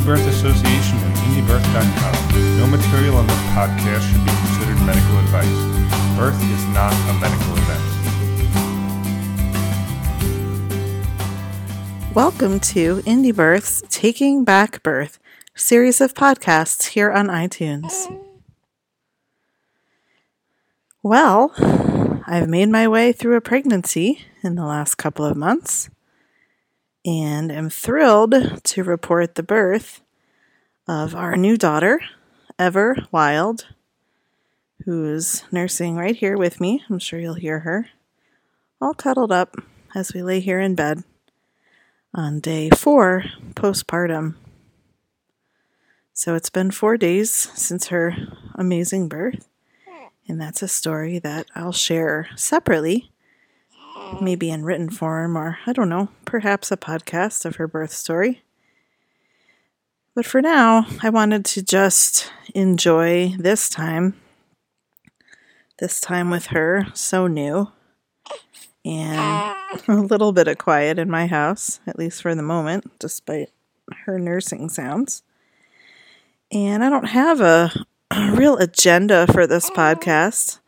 Birth Association and IndieBirth.com. No material on this podcast should be considered medical advice. Birth is not a medical event. Welcome to Indie Birth's Taking Back Birth series of podcasts here on iTunes. Well, I've made my way through a pregnancy in the last couple of months, and am thrilled to report the birth of our new daughter, Ever Wild, who is nursing right here with me. I'm sure you'll hear her, all cuddled up as we lay here in bed on day 4 postpartum. So it's been 4 days since her amazing birth, and that's a story that I'll share separately, maybe in written form, or I don't know, perhaps a podcast of her birth story. But for now, I wanted to just enjoy this time with her, so new, and a little bit of quiet in my house, at least for the moment, despite her nursing sounds. And I don't have a real agenda for this podcast,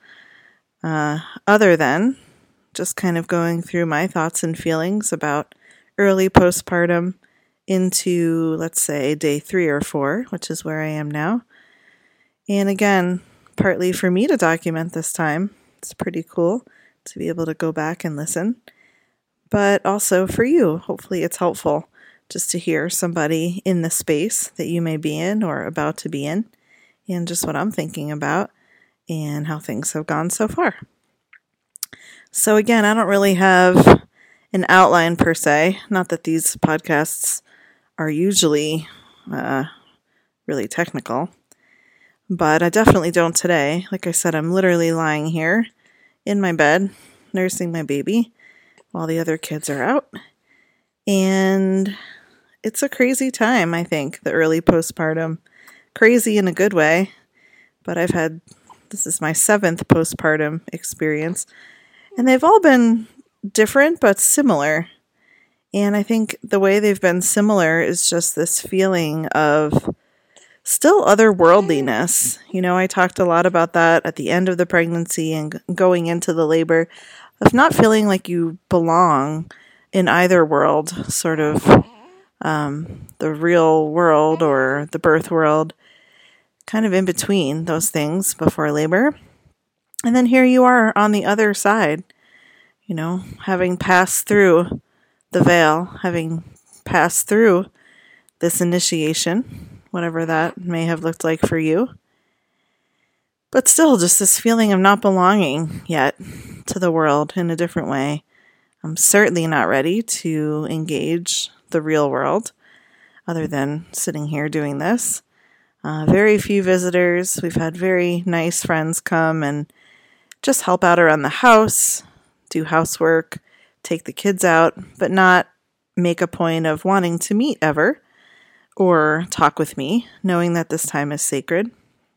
other than just kind of going through my thoughts and feelings about early postpartum into, let's say, day 3 or 4, which is where I am now. And again, partly for me to document this time. It's pretty cool to be able to go back and listen. But also for you, hopefully it's helpful just to hear somebody in the space that you may be in or about to be in, and just what I'm thinking about and how things have gone so far. So again, I don't really have an outline per se. Not that these podcasts are usually really technical, but I definitely don't today. Like I said, I'm literally lying here in my bed, nursing my baby while the other kids are out. And it's a crazy time, I think, the early postpartum. Crazy in a good way, but this is my 7th postpartum experience. And they've all been different, but similar. And I think the way they've been similar is just this feeling of still otherworldliness. You know, I talked a lot about that at the end of the pregnancy and going into the labor, of not feeling like you belong in either world, sort of the real world or the birth world, kind of in between those things before labor. And then here you are on the other side, you know, having passed through the veil, having passed through this initiation, whatever that may have looked like for you. But still, just this feeling of not belonging yet to the world in a different way. I'm certainly not ready to engage the real world, other than sitting here doing this. Very few visitors. We've had very nice friends come and just help out around the house, do housework, take the kids out, but not make a point of wanting to meet Ever or talk with me, knowing that this time is sacred.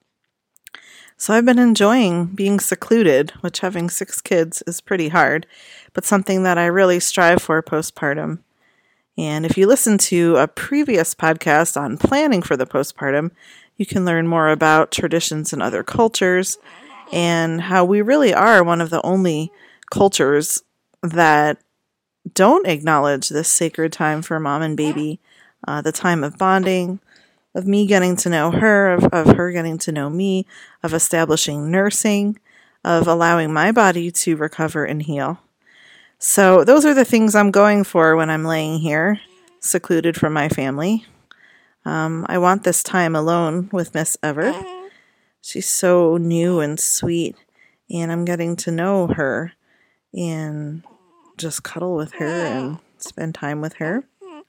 So I've been enjoying being secluded, which having 6 kids is pretty hard, but something that I really strive for postpartum. And if you listen to a previous podcast on planning for the postpartum, you can learn more about traditions in other cultures and how we really are one of the only cultures that don't acknowledge this sacred time for mom and baby, the time of bonding, of me getting to know her, of her getting to know me, of establishing nursing, of allowing my body to recover and heal. So those are the things I'm going for when I'm laying here, secluded from my family. I want this time alone with Miss Ever. She's so new and sweet, and I'm getting to know her and just cuddle with her and spend time with her.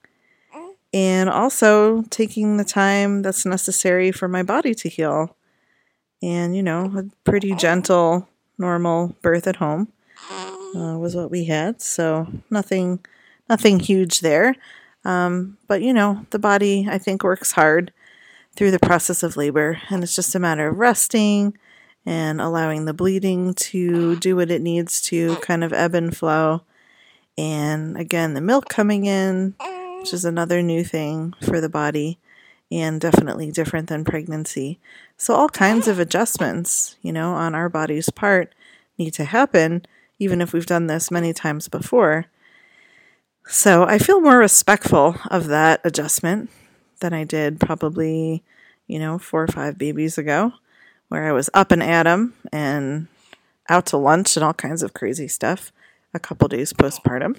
And also taking the time that's necessary for my body to heal. And, you know, a pretty gentle, normal birth at home was what we had. So nothing huge there. But, you know, the body, I think, works hard through the process of labor. And it's just a matter of resting and allowing the bleeding to do what it needs to, kind of ebb and flow. And again, the milk coming in, which is another new thing for the body, and definitely different than pregnancy. So all kinds of adjustments, on our body's part need to happen, even if we've done this many times before. So I feel more respectful of that adjustment than I did probably, 4 or 5 babies ago, where I was up and at 'em and out to lunch and all kinds of crazy stuff a couple days postpartum.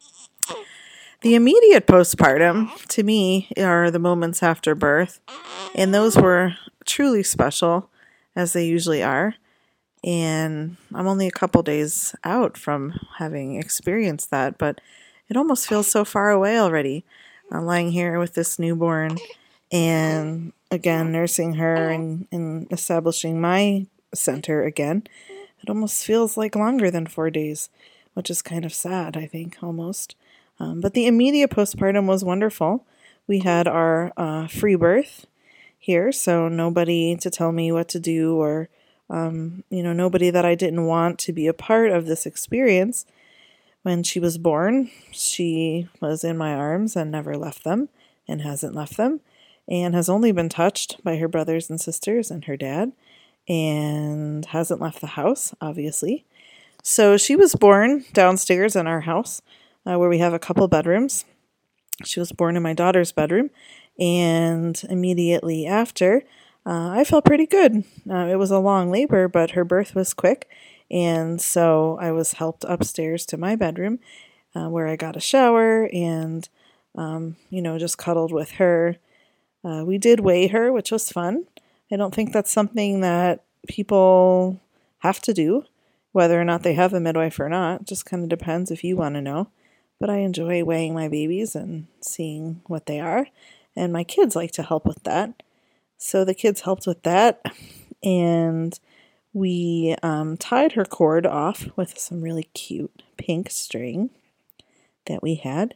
The immediate postpartum, to me, are the moments after birth, and those were truly special, as they usually are. And I'm only a couple days out from having experienced that, but it almost feels so far away already. I'm lying here with this newborn and, again, nursing her and establishing my center again. It almost feels like longer than 4 days, which is kind of sad, I think, almost. But the immediate postpartum was wonderful. We had our free birth here, so nobody to tell me what to do or, nobody that I didn't want to be a part of this experience. When she was born, she was in my arms and never left them and hasn't left them and has only been touched by her brothers and sisters and her dad and hasn't left the house, obviously. So she was born downstairs in our house, where we have a couple bedrooms. She was born in my daughter's bedroom, and immediately after, I felt pretty good. It was a long labor, but her birth was quick, and so I was helped upstairs to my bedroom, where I got a shower and, just cuddled with her. We did weigh her, which was fun. I don't think that's something that people have to do, whether or not they have a midwife or not. It just kind of depends if you want to know. But I enjoy weighing my babies and seeing what they are. And my kids like to help with that. So the kids helped with that. And we tied her cord off with some really cute pink string that we had.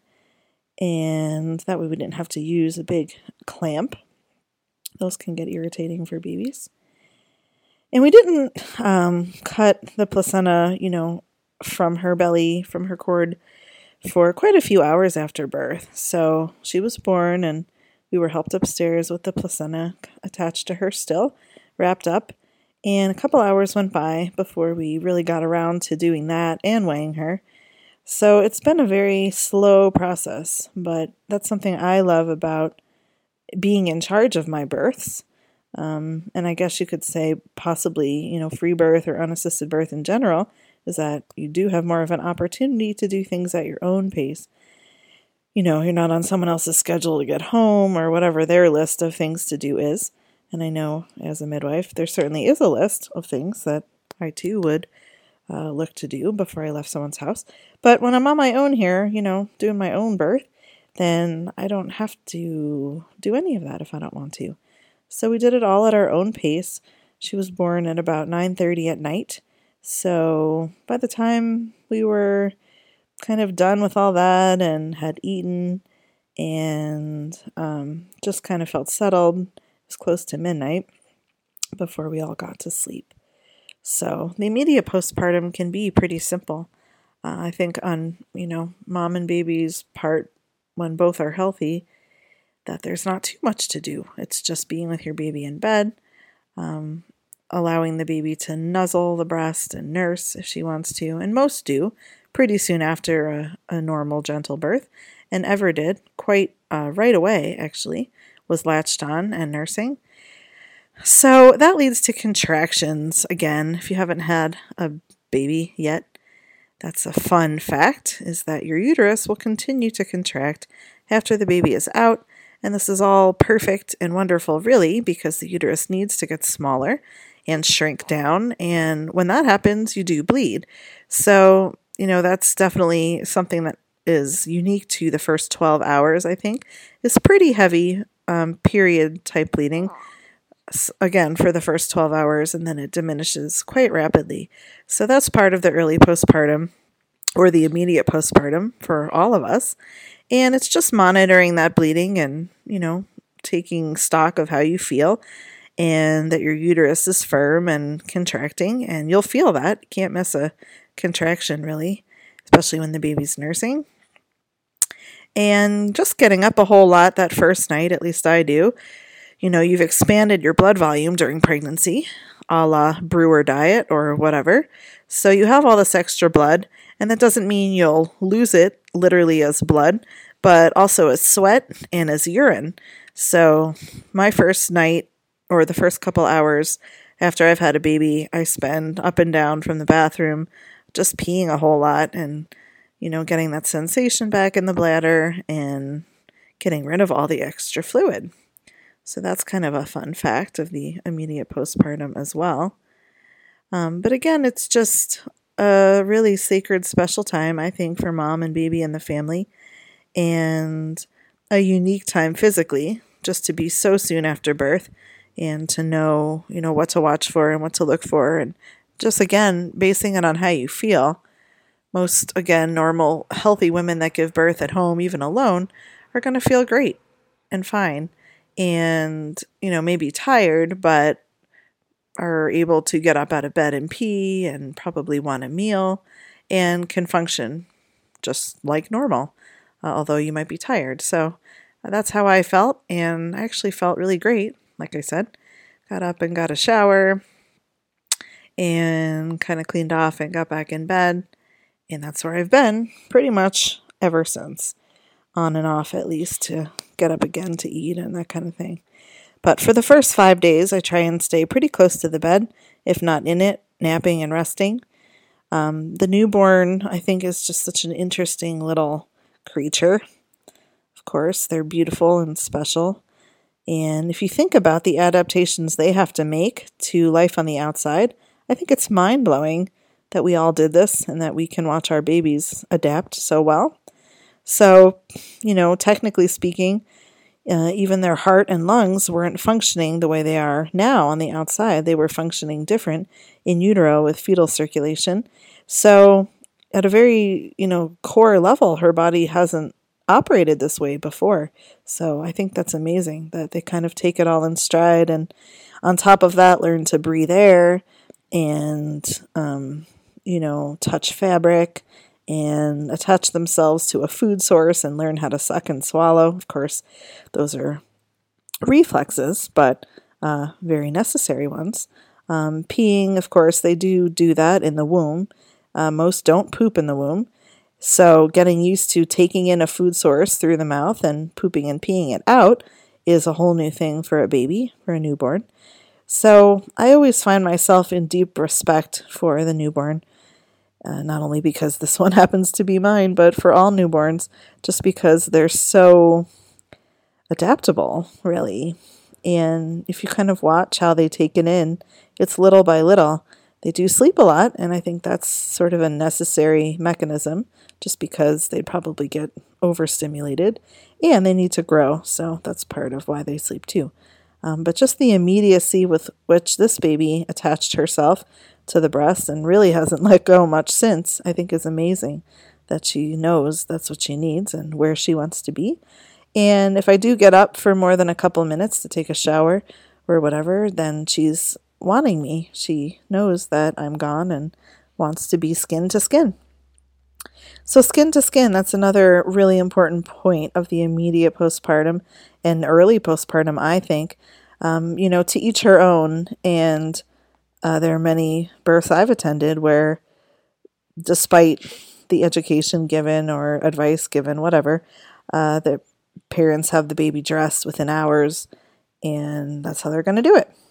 And that way we didn't have to use a big clamp. Those can get irritating for babies. And we didn't cut the placenta, from her belly, from her cord, for quite a few hours after birth. So she was born and we were helped upstairs with the placenta attached to her still, wrapped up. And a couple hours went by before we really got around to doing that and weighing her. So it's been a very slow process, but that's something I love about being in charge of my births. And I guess you could say possibly, free birth or unassisted birth in general, is that you do have more of an opportunity to do things at your own pace. You're not on someone else's schedule to get home or whatever their list of things to do is. And I know as a midwife, there certainly is a list of things that I too would look to do before I left someone's house. But when I'm on my own here, doing my own birth, then I don't have to do any of that if I don't want to. So we did it all at our own pace. She was born at about 9:30 at night. So by the time we were kind of done with all that and had eaten and just kind of felt settled, it was close to midnight before we all got to sleep. So the immediate postpartum can be pretty simple. I think on, mom and baby's part, when both are healthy, that there's not too much to do. It's just being with your baby in bed, allowing the baby to nuzzle the breast and nurse if she wants to, and most do pretty soon after a normal gentle birth, and Ever did quite right away, actually, was latched on and nursing. So that leads to contractions. Again, if you haven't had a baby yet, that's a fun fact, is that your uterus will continue to contract after the baby is out. And this is all perfect and wonderful, really, because the uterus needs to get smaller and shrink down. And when that happens, you do bleed. So, that's definitely something that is unique to the first 12 hours, I think. It's pretty heavy period type bleeding. Again, for the first 12 hours, and then it diminishes quite rapidly. So that's part of the early postpartum or the immediate postpartum for all of us. And it's just monitoring that bleeding and, taking stock of how you feel and that your uterus is firm and contracting. And you'll feel that. You can't miss a contraction, really, especially when the baby's nursing. And just getting up a whole lot that first night, at least I do. You've expanded your blood volume during pregnancy, a la brewer diet or whatever. So you have all this extra blood, and that doesn't mean you'll lose it literally as blood, but also as sweat and as urine. So my first night, or the first couple hours after I've had a baby, I spend up and down from the bathroom just peeing a whole lot and, getting that sensation back in the bladder and getting rid of all the extra fluid. So that's kind of a fun fact of the immediate postpartum as well. But again, it's just a really sacred, special time, I think, for mom and baby and the family, and a unique time physically, just to be so soon after birth and to know, what to watch for and what to look for, and just, again, basing it on how you feel. Most, again, normal, healthy women that give birth at home, even alone, are going to feel great and fine and, maybe tired, but are able to get up out of bed and pee and probably want a meal and can function just like normal, although you might be tired. So that's how I felt, and I actually felt really great. Like I said, got up and got a shower and kind of cleaned off and got back in bed. And that's where I've been pretty much ever since, on and off at least, to get up again to eat and that kind of thing. But for the first 5 days, I try and stay pretty close to the bed, if not in it, napping and resting. The newborn, I think, is just such an interesting little creature. Of course, they're beautiful and special. And if you think about the adaptations they have to make to life on the outside, I think it's mind-blowing that we all did this and that we can watch our babies adapt so well. So, technically speaking, even their heart and lungs weren't functioning the way they are now on the outside. They were functioning different in utero with fetal circulation. So at a very, core level, her body hasn't operated this way before. So I think that's amazing that they kind of take it all in stride, and on top of that, learn to breathe air and, touch fabric and attach themselves to a food source and learn how to suck and swallow. Of course, those are reflexes, but very necessary ones. Peeing, of course, they do that in the womb. Most don't poop in the womb. So getting used to taking in a food source through the mouth and pooping and peeing it out is a whole new thing for a baby, for a newborn. So I always find myself in deep respect for the newborn. Not only because this one happens to be mine, but for all newborns, just because they're so adaptable, really. And if you kind of watch how they take it in, it's little by little. They do sleep a lot, and I think that's sort of a necessary mechanism, just because they'd probably get overstimulated, and they need to grow, so that's part of why they sleep too. But just the immediacy with which this baby attached herself to the breast and really hasn't let go much since, I think is amazing, that she knows that's what she needs and where she wants to be. And if I do get up for more than a couple minutes to take a shower or whatever, then she's wanting me. She knows that I'm gone and wants to be skin to skin. So skin to skin, that's another really important point of the immediate postpartum and early postpartum, I think. To each her own. And there are many births I've attended where, despite the education given or advice given, whatever, the parents have the baby dressed within hours, and that's how they're going to do it.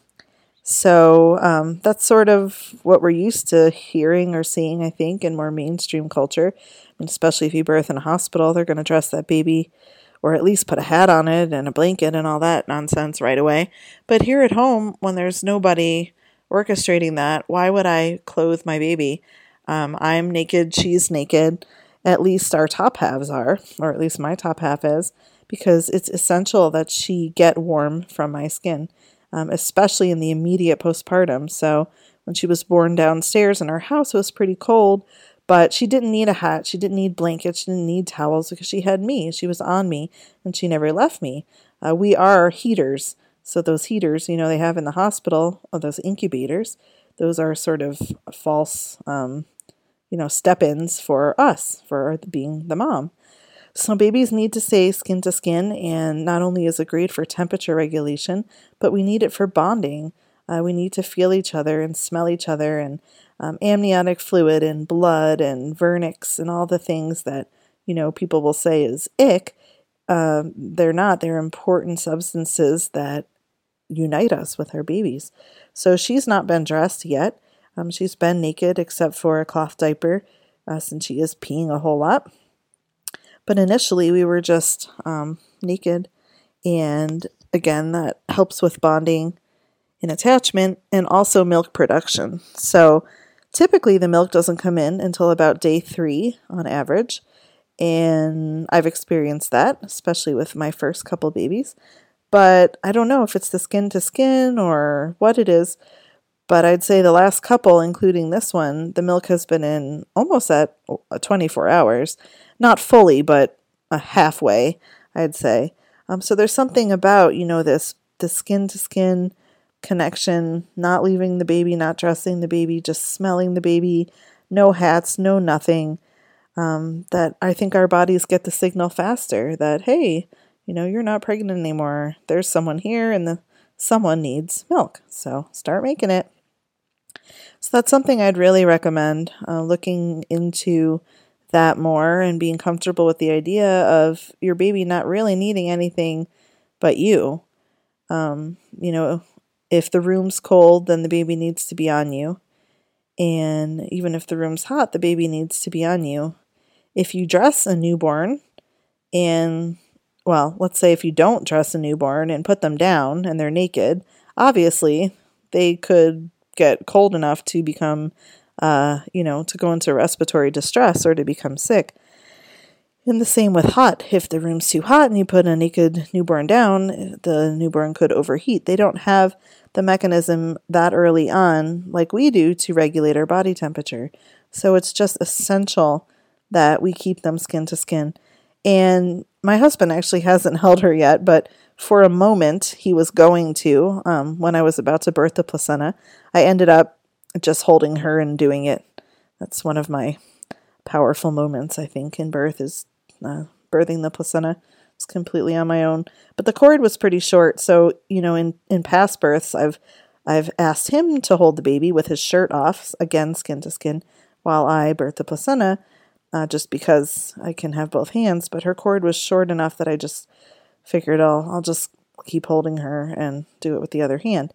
So that's sort of what we're used to hearing or seeing, I think, in more mainstream culture. Especially if you birth in a hospital, they're going to dress that baby, or at least put a hat on it and a blanket and all that nonsense right away. But here at home, when there's nobody orchestrating that, why would I clothe my baby? I'm naked, she's naked. At least our top halves are, or at least my top half is, because it's essential that she get warm from my skin, especially in the immediate postpartum. So when she was born downstairs and our house was pretty cold, but she didn't need a hat, she didn't need blankets, she didn't need towels because she had me. She was on me, and she never left me. We are heaters. So those heaters, they have in the hospital, or those incubators, those are sort of false, step-ins for us, for being the mom. So babies need to stay skin to skin, and not only is it great for temperature regulation, but we need it for bonding. We need to feel each other and smell each other, and amniotic fluid and blood and vernix and all the things that, people will say is ick. They're not. They're important substances that unite us with our babies. So she's not been dressed yet. She's been naked except for a cloth diaper, since she is peeing a whole lot. But initially we were just naked, and again, that helps with bonding and attachment and also milk production. So typically the milk doesn't come in until about day 3 on average, and I've experienced that, especially with my first couple babies. But I don't know if it's the skin to skin or what it is, but I'd say the last couple, including this one, the milk has been in almost at 24 hours. Not fully, but halfway, I'd say. So there's something about, the skin to skin connection, not leaving the baby, not dressing the baby, just smelling the baby, no hats, no nothing, that I think our bodies get the signal faster that, hey, you're not pregnant anymore. There's someone here, and someone needs milk. So start making it. So that's something I'd really recommend, looking into that more and being comfortable with the idea of your baby not really needing anything but you. If the room's cold, then the baby needs to be on you. And even if the room's hot, the baby needs to be on you. If you dress a newborn let's say if you don't dress a newborn and put them down and they're naked, obviously they could get cold enough to become, to go into respiratory distress or to become sick. And the same with hot. If the room's too hot and you put a naked newborn down, the newborn could overheat. They don't have the mechanism that early on like we do to regulate our body temperature. So it's just essential that we keep them skin to skin. And my husband actually hasn't held her yet, but for a moment he was going to, when I was about to birth the placenta. I ended up just holding her and doing it. That's one of my powerful moments, I think, in birth is birthing the placenta. It's completely on my own. But the cord was pretty short, so, in past births, I've asked him to hold the baby with his shirt off, again, skin to skin, while I birth the placenta, just because I can have both hands. But her cord was short enough that I just figured I'll just keep holding her and do it with the other hand.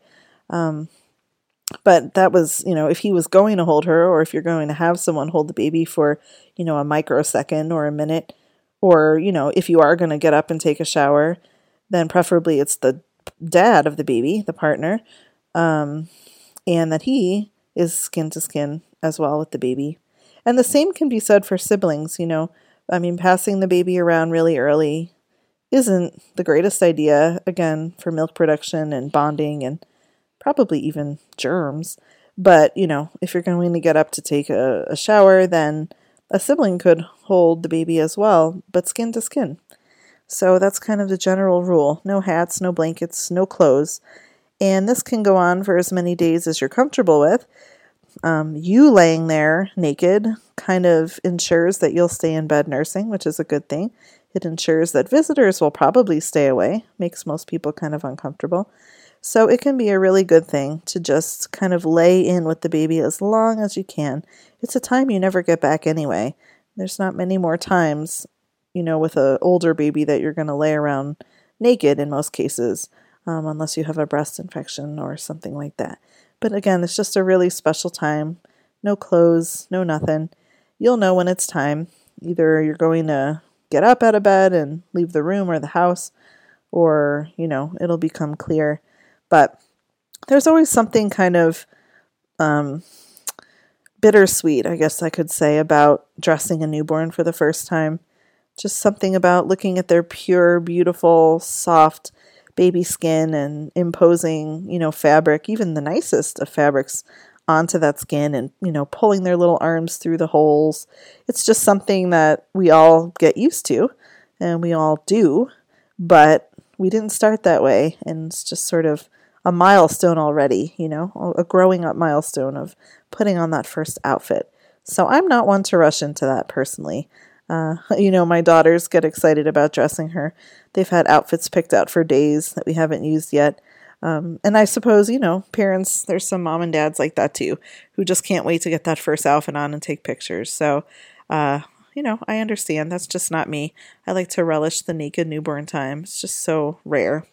But that was, if he was going to hold her, or if you're going to have someone hold the baby for, a microsecond or a minute, or, if you are going to get up and take a shower, then preferably it's the dad of the baby, the partner, and that he is skin to skin as well with the baby. And the same can be said for siblings, passing the baby around really early isn't the greatest idea, again, for milk production and bonding and probably even germs. But, if you're going to get up to take a shower, then a sibling could hold the baby as well, but skin to skin. So that's kind of the general rule. No hats, no blankets, no clothes. And this can go on for as many days as you're comfortable with. You laying there naked kind of ensures that you'll stay in bed nursing, which is a good thing. It ensures that visitors will probably stay away, makes most people kind of uncomfortable. So it can be a really good thing to just kind of lay in with the baby as long as you can. It's a time you never get back anyway. There's not many more times, with an older baby that you're going to lay around naked in most cases, unless you have a breast infection or something like that. But again, it's just a really special time. No clothes, no nothing. You'll know when it's time. Either you're going to get up out of bed and leave the room or the house, or, it'll become clear. But there's always something kind of bittersweet, I guess I could say, about dressing a newborn for the first time. Just something about looking at their pure, beautiful, soft baby skin and imposing, fabric, even the nicest of fabrics, onto that skin and, pulling their little arms through the holes. It's just something that we all get used to and we all do, but we didn't start that way. And it's just sort of a milestone already, a growing up milestone of putting on that first outfit. So I'm not one to rush into that personally. My daughters get excited about dressing her. They've had outfits picked out for days that we haven't used yet. And I suppose, parents, there's some mom and dads like that too, who just can't wait to get that first outfit on and take pictures. So, I understand. That's just not me. I like to relish the naked newborn time. It's just so rare.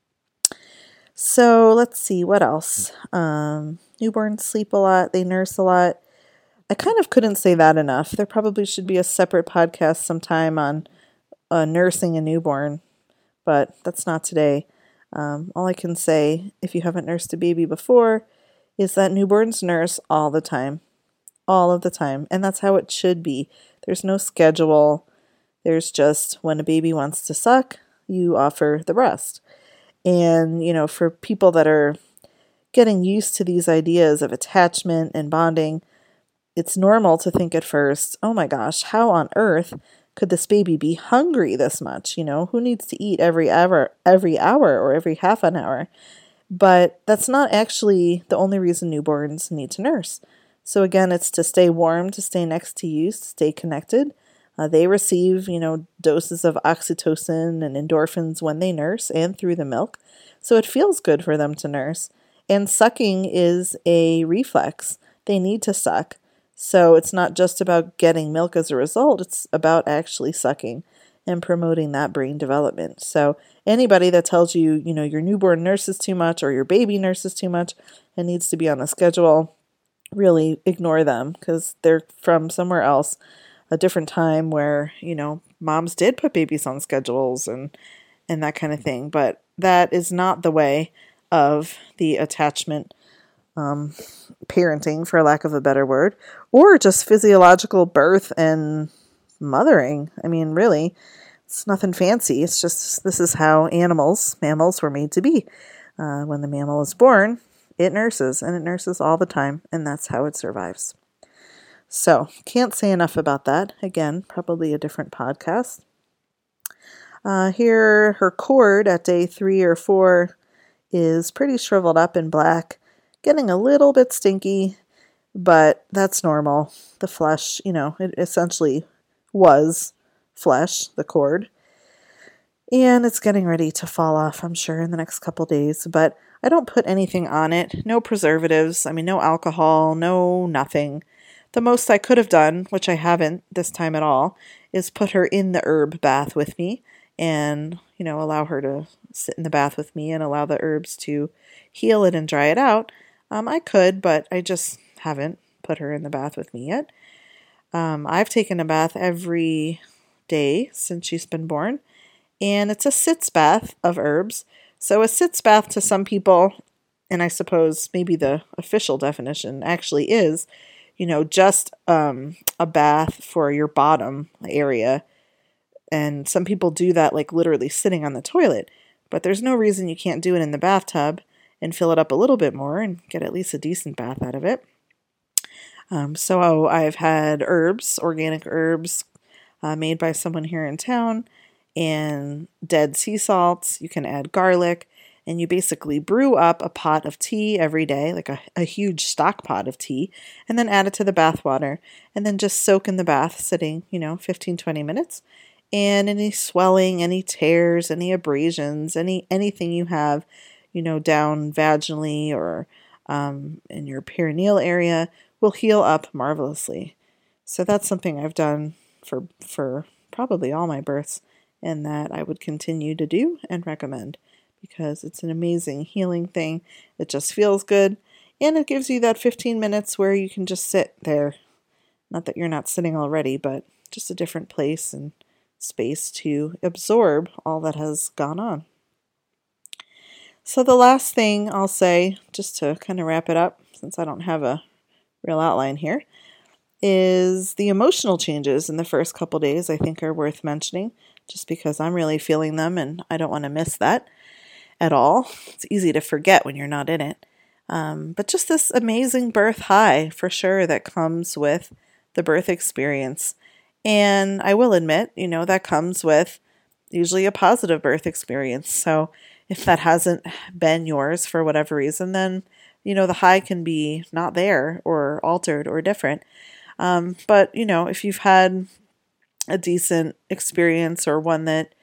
So let's see, what else? Newborns sleep a lot. They nurse a lot. I kind of couldn't say that enough. There probably should be a separate podcast sometime on nursing a newborn, but that's not today. All I can say, if you haven't nursed a baby before, is that newborns nurse all the time. All of the time. And that's how it should be. There's no schedule. There's just when a baby wants to suck, you offer the breast. And, for people that are getting used to these ideas of attachment and bonding, it's normal to think at first, oh my gosh, how on earth could this baby be hungry this much? Who needs to eat every hour or every half an hour? But that's not actually the only reason newborns need to nurse. So again, it's to stay warm, to stay next to you, to stay connected. They receive, doses of oxytocin and endorphins when they nurse and through the milk. So it feels good for them to nurse. And sucking is a reflex. They need to suck. So it's not just about getting milk as a result. It's about actually sucking and promoting that brain development. So anybody that tells you, your newborn nurses too much or your baby nurses too much and needs to be on a schedule, really ignore them because they're from somewhere else, a different time where, moms did put babies on schedules and that kind of thing. But that is not the way of the attachment parenting, for lack of a better word, or just physiological birth and mothering. I mean, really, it's nothing fancy. It's just this is how mammals were made to be. When the mammal is born, it nurses, and it nurses all the time, and that's how it survives. So, can't say enough about that. Again, probably a different podcast. Here, her cord at day 3 or 4 is pretty shriveled up and black, getting a little bit stinky, but that's normal. The flesh, it essentially was flesh, the cord. And it's getting ready to fall off, I'm sure, in the next couple days. But I don't put anything on it. No preservatives. No alcohol. No nothing. The most I could have done, which I haven't this time at all, is put her in the herb bath with me and, allow her to sit in the bath with me and allow the herbs to heal it and dry it out. I could, but I just haven't put her in the bath with me yet. I've taken a bath every day since she's been born. And it's a sitz bath of herbs. So a sitz bath to some people, and I suppose maybe the official definition actually is, just a bath for your bottom area. And some people do that like literally sitting on the toilet. But there's no reason you can't do it in the bathtub and fill it up a little bit more and get at least a decent bath out of it. So I've had herbs, organic herbs, made by someone here in town, and dead sea salts. You can add garlic, and you basically brew up a pot of tea every day, like a huge stock pot of tea, and then add it to the bath water, and then just soak in the bath sitting, 15, 20 minutes. And any swelling, any tears, any abrasions, anything you have, down vaginally or in your perineal area will heal up marvelously. So that's something I've done for probably all my births, and that I would continue to do and recommend because it's an amazing healing thing. It just feels good, and it gives you that 15 minutes where you can just sit there. Not that you're not sitting already, but just a different place and space to absorb all that has gone on. So the last thing I'll say, just to kind of wrap it up, since I don't have a real outline here, is the emotional changes in the first couple days I think are worth mentioning, just because I'm really feeling them and I don't want to miss that at all. It's easy to forget when you're not in it. But just this amazing birth high for sure that comes with the birth experience. And I will admit, that comes with usually a positive birth experience. So if that hasn't been yours for whatever reason, then, the high can be not there or altered or different. But, if you've had a decent experience or one that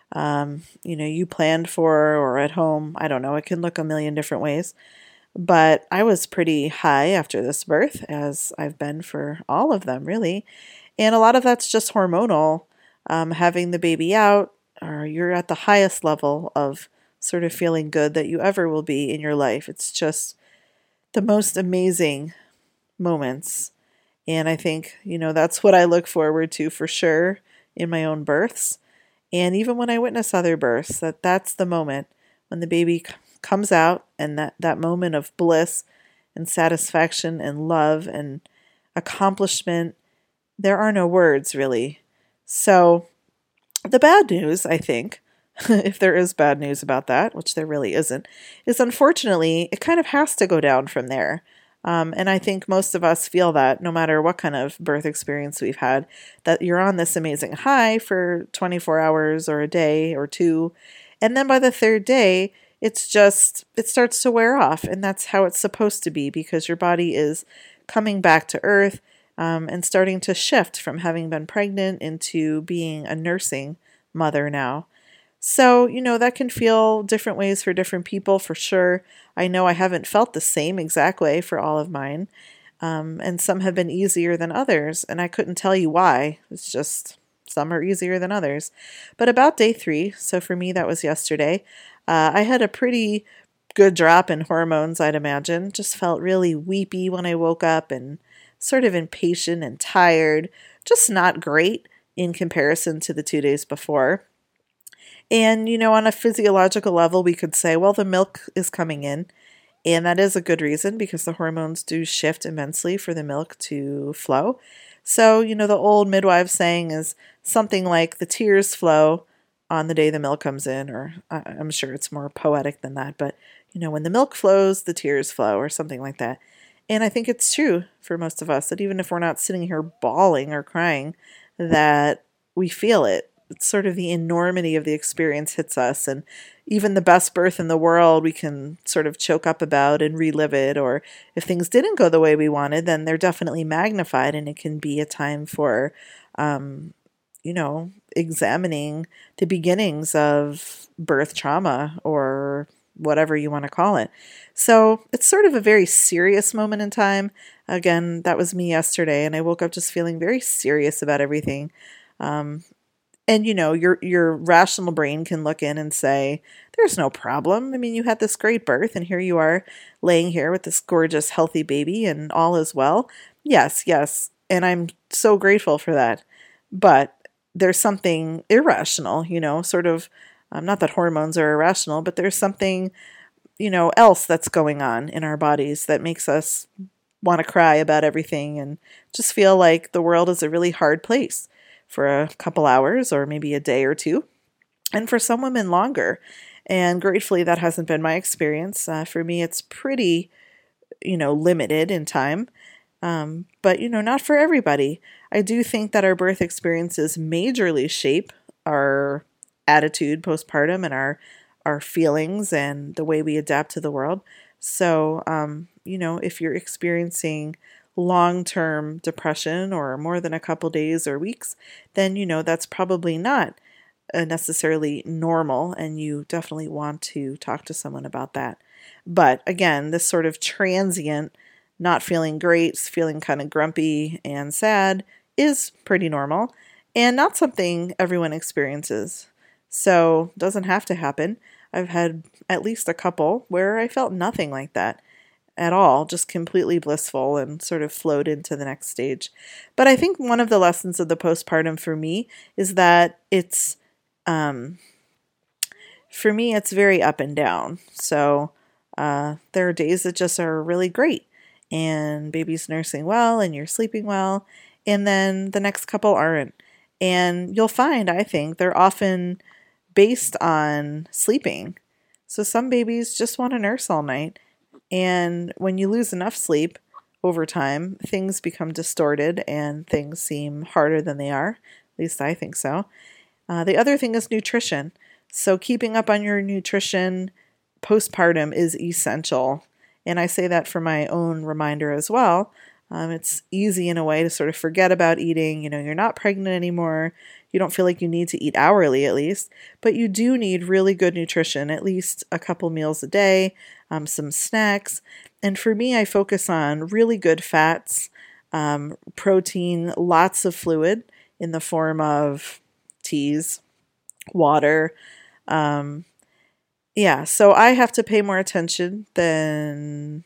you planned for or at home. I don't know. It can look a million different ways. But I was pretty high after this birth, as I've been for all of them, really. And a lot of that's just hormonal. Having the baby out, or you're at the highest level of sort of feeling good that you ever will be in your life. It's just the most amazing moments. And I think, that's what I look forward to for sure in my own births. And even when I witness other births, that's the moment when the baby comes out, and that moment of bliss and satisfaction and love and accomplishment, there are no words really. So the bad news, I think, if there is bad news about that, which there really isn't, is unfortunately it kind of has to go down from there. And I think most of us feel that no matter what kind of birth experience we've had, that you're on this amazing high for 24 hours or a day or two. And then by the third day, it starts to wear off. And that's how it's supposed to be, because your body is coming back to earth and starting to shift from having been pregnant into being a nursing mother now. So, that can feel different ways for different people for sure. I know I haven't felt the same exact way for all of mine. And some have been easier than others, and I couldn't tell you why. It's just some are easier than others. But about day 3, so for me that was yesterday, I had a pretty good drop in hormones, I'd imagine. Just felt really weepy when I woke up and sort of impatient and tired. Just not great in comparison to the 2 days before. And, on a physiological level, we could say, well, the milk is coming in. And that is a good reason, because the hormones do shift immensely for the milk to flow. So, the old midwife saying is something like the tears flow on the day the milk comes in, or I'm sure it's more poetic than that. But, when the milk flows, the tears flow, or something like that. And I think it's true for most of us that even if we're not sitting here bawling or crying, that we feel it. It's sort of the enormity of the experience hits us, and even the best birth in the world we can sort of choke up about and relive it, or if things didn't go the way we wanted, then they're definitely magnified, and it can be a time for, examining the beginnings of birth trauma or whatever you want to call it. So it's sort of a very serious moment in time. Again, that was me yesterday, and I woke up just feeling very serious about everything. And, your rational brain can look in and say, there's no problem. I mean, you had this great birth, and here you are laying here with this gorgeous, healthy baby, and all is well. Yes. And I'm so grateful for that. But there's something irrational, sort of, not that hormones are irrational, but there's something, else that's going on in our bodies that makes us want to cry about everything and just feel like the world is a really hard place for a couple hours or maybe a day or two, and for some women longer. And gratefully, that hasn't been my experience. For me, it's pretty, limited in time, but, not for everybody. I do think that our birth experiences majorly shape our attitude postpartum and our feelings and the way we adapt to the world. So, if you're experiencing long-term depression or more than a couple days or weeks, then that's probably not necessarily normal, and you definitely want to talk to someone about that. But again, this sort of transient not feeling great, feeling kind of grumpy and sad is pretty normal and not something everyone experiences. So it doesn't have to happen. I've had at least a couple where I felt nothing like that at all, just completely blissful and sort of flowed into the next stage. But I think one of the lessons of the postpartum for me is that it's, for me, it's very up and down. So there are days that just are really great, and baby's nursing well and you're sleeping well, and then the next couple aren't. And you'll find, I think, they're often based on sleeping. So some babies just want to nurse all night. And when you lose enough sleep over time, things become distorted and things seem harder than they are. At least I think so. The other thing is nutrition. So keeping up on your nutrition postpartum is essential. And I say that for my own reminder as well. It's easy in a way to sort of forget about eating. You're not pregnant anymore. You don't feel like you need to eat hourly at least, but you do need really good nutrition, at least a couple meals a day, some snacks. And for me, I focus on really good fats, protein, lots of fluid in the form of teas, water. So I have to pay more attention than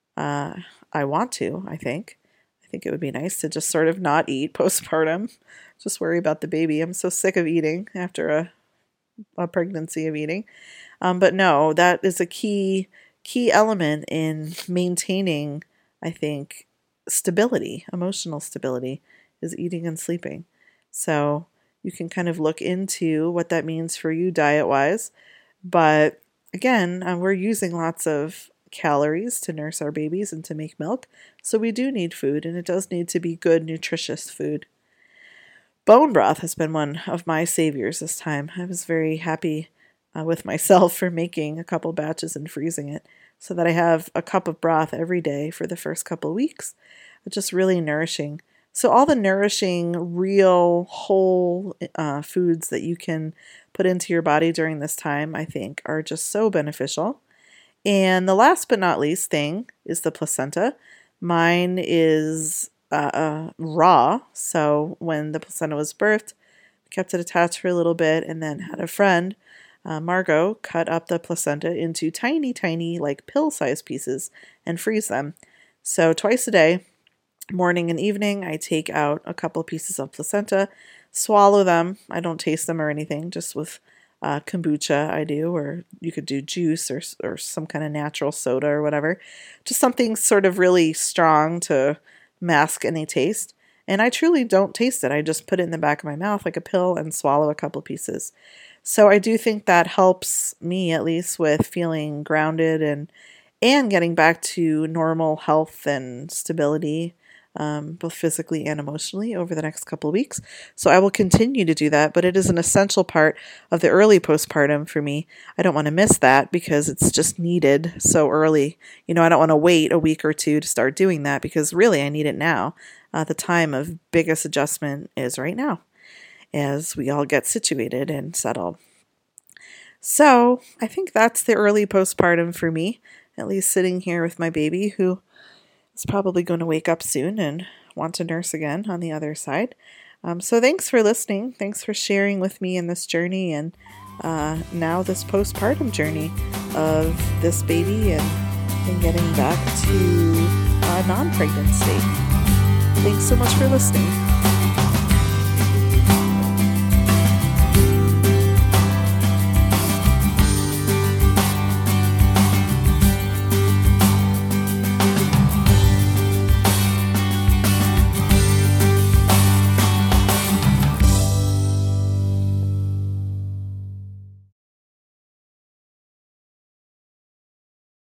I want to, I think. I think it would be nice to just sort of not eat postpartum, just worry about the baby. I'm so sick of eating after a pregnancy of eating. But no, that is a key element in maintaining, I think, stability, emotional stability, is eating and sleeping. So you can kind of look into what that means for you diet-wise. But again, we're using lots of calories to nurse our babies and to make milk. So we do need food, and it does need to be good, nutritious food. Bone broth has been one of my saviors this time. I was very happy with myself for making a couple batches and freezing it so that I have a cup of broth every day for the first couple of weeks. It's just really nourishing. So all the nourishing, real, whole foods that you can put into your body during this time, I think, are just so beneficial. And the last but not least thing is the placenta. Mine is raw, so when the placenta was birthed, kept it attached for a little bit, and then had a friend, Margot, cut up the placenta into tiny, tiny, like pill-sized pieces and freeze them. So twice a day, morning and evening, I take out a couple pieces of placenta, swallow them. I don't taste them or anything, just with kombucha I do, or you could do juice or some kind of natural soda or whatever. Just something sort of really strong to mask any taste. And I truly don't taste it. I just put it in the back of my mouth like a pill and swallow a couple pieces. So I do think that helps me, at least, with feeling grounded and getting back to normal health and stability, both physically and emotionally, over the next couple of weeks. So I will continue to do that, but it is an essential part of the early postpartum for me. I don't want to miss that because it's just needed so early. I don't want to wait a week or two to start doing that because really I need it now. The time of biggest adjustment is right now, as we all get situated and settled. So I think that's the early postpartum for me, at least sitting here with my baby, who is probably going to wake up soon and want to nurse again on the other side. So thanks for listening. Thanks for sharing with me in this journey and now this postpartum journey of this baby and getting back to a non-pregnant state. Thanks so much for listening.